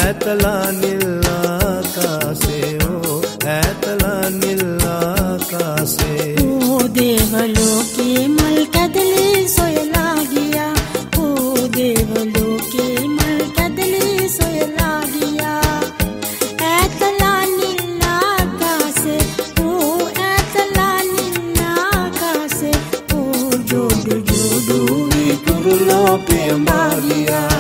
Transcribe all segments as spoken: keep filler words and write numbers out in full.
ඇතලා නිල් ආකාසේ ඕ ඇතලා නිල් ආකාසේ ඕ දේවලෝකේ මල් කැදලි සොයලා ගියා ඕ දේවලෝකේ මල් කැදලි සොයලා ගියා ඇතලා නිල් ආකාසේ ඕ ඇතලා නිල් ආකාසේ ඕ ජෝඩු ජෝඩු විකුරුලෝ පියඹා ගියා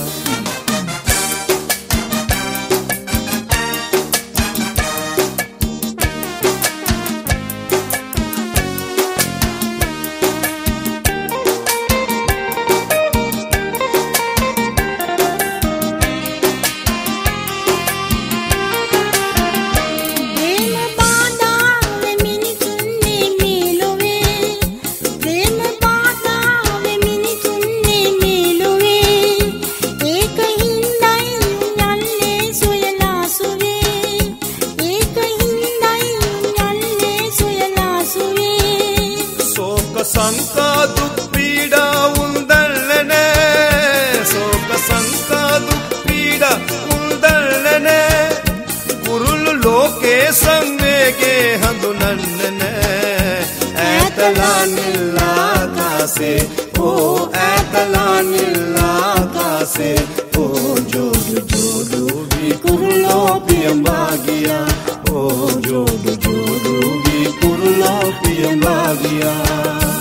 සංකා දුක් පීඩා උන්දල්ලනේ සෝක සංකා දුක් පීඩා උන්දල්ලනේ කුරුළු ලෝකේ සංවේගේ හඳුනන්නනේ ඇතලා නිල් ආකාසේ ඕ ඇතලා නිල් ආකාසේ ඕ ජෝඩු ජෝඩු විකුරුලෝ පියඹා ගියා ඕ ජෝඩු ජෝඩු විකුරුලෝ පියඹා ගියා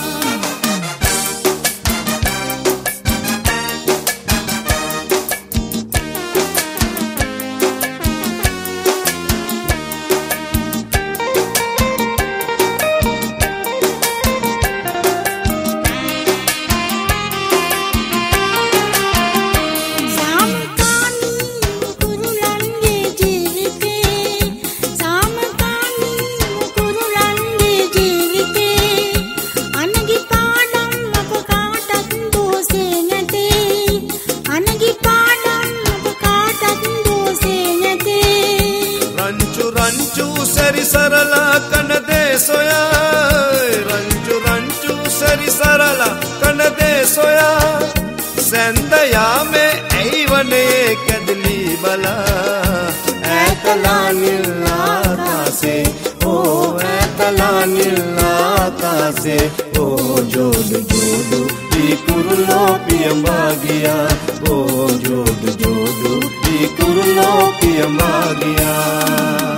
रंचू सरी सरला कन दे सोया रंचू रंचू सरी सरला कन दे सोया संदया में ऐवने कदली बला ऐतला नील आकाशे ओ ऐतला नील आकाशे ओ जोडु जोडु विकुरुलो पियंबा गया ओ जोडु जोडु विकुरुलो पियंबा गया